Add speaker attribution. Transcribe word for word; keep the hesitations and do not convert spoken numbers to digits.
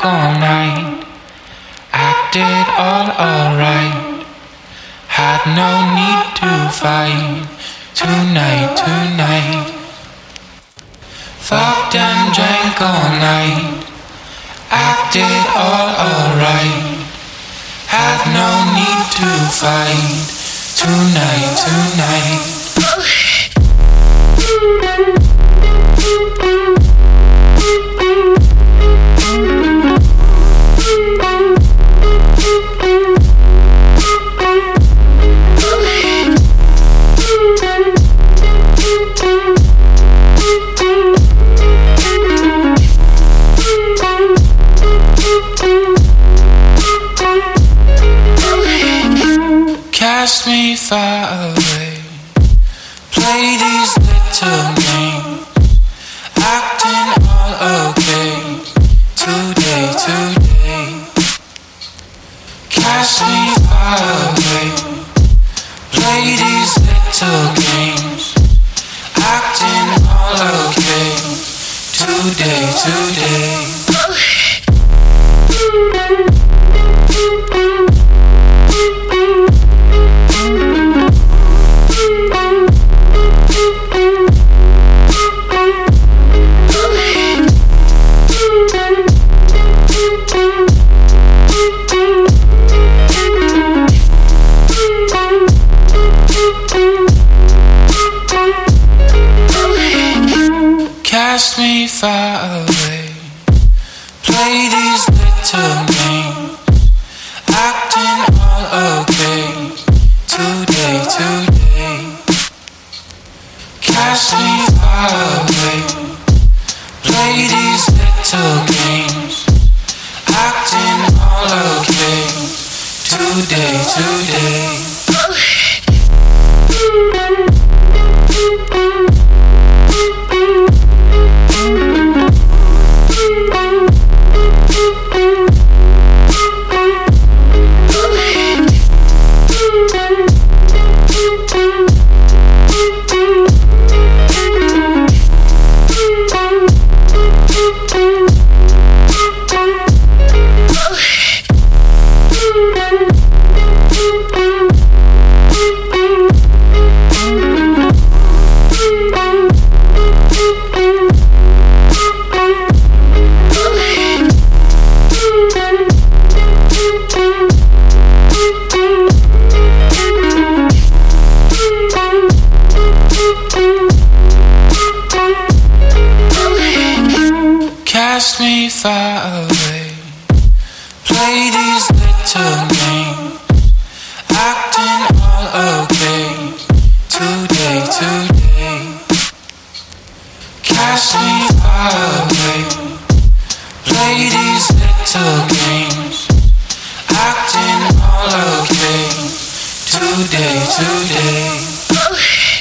Speaker 1: all night. Acted all alright. Had no need to fight. Tonight, tonight. Fucked and drank all night. Acted all alright. Had no need to fight. Tonight, tonight. Cast me far away. Play these little games. Acting all okay. Today, today. Cast me far away. Play these little games. Acting all okay. Today, today. Cast me far away. Play these little games. Acting all okay. Today, today. Cast me far away. Play these little games. Acting all okay. Today, today. Cast me far away. Play these little games. Acting all okay. Today, today. Cast me far away. Play these little games. Acting all okay. Today, today.